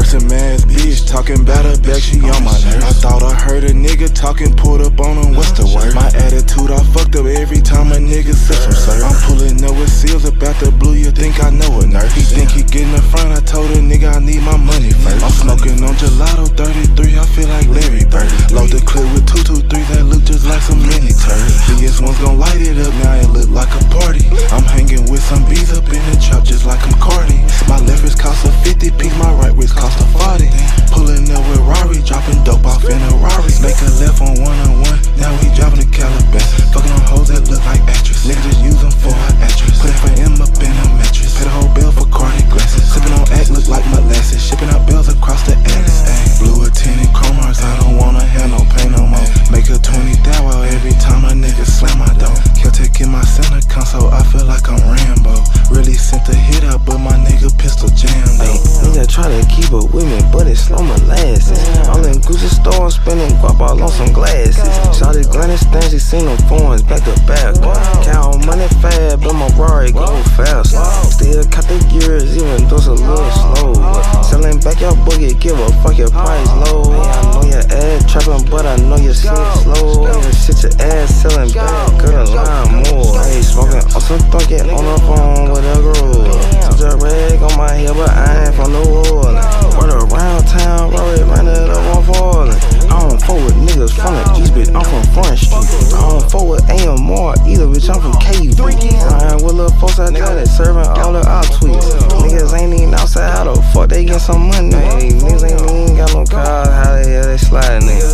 Person ass bitch talking about her back, she on my nerves. I thought I heard a nigga talking, pulled up on him, what's the word? My attitude all fucked up every time a nigga says some sir. I'm pulling up with seals about the blue, you think I know a nurse. He think he get in the front, I told a nigga I need my money first. I'm smoking on gelato 33, I feel like Larry Bird. Load the clip with 223 that look just like some mini turds. BS one's gon' light it up, now it look like a party. I'm hanging with some bees up in the trap just like I'm Cardi. My left wrist cost a 50 piece, my right wrist cost a 40. Pulling up with Rari, dropping dope off in a Rari. Make a left on 101, now we driving to Calabasas. Fucking on hoes that look like actress. Niggas just use them for her actress. Put FM up in a mattress. Pay the whole bill for Cardi glasses. Sipping on act look like molasses. Shipping out bills across the Atlas. Blue a 10 and chromars, I don't wanna have no pain no more. Make a 20 thou every time a nigga slam my door. Kept taking my center console, I feel like I'm Rambo. Really sent the hit up, but my nigga pistol jammed though. Nigga try to keep up with me, but it's slow molasses. All in Gucci stores, spending guap all on some glasses. Shawty granny stands, she seen them phones back to back. Count money fast, but my Rari go fast. Still cut the gears, even though it's a little slow. Selling back your boogie, give a fuck your price low. I know your ass trapping, but I know your shit slow. Shit your ass selling back, good line more. Hey, smoking on some thunky on the phone with a girl. Touch a rag on my head, but I ain't from New Orleans. Run around town, Rory ran it up on falling. I don't fuck with niggas from the East, bitch, I'm from Front Street. I don't fuck with AMR either, bitch, I'm from KV. Ryan with little folks out there that serving all the out tweets. Niggas ain't even outside, how the fuck they get some money? Niggas ain't even got no cars, how the hell they sliding niggas?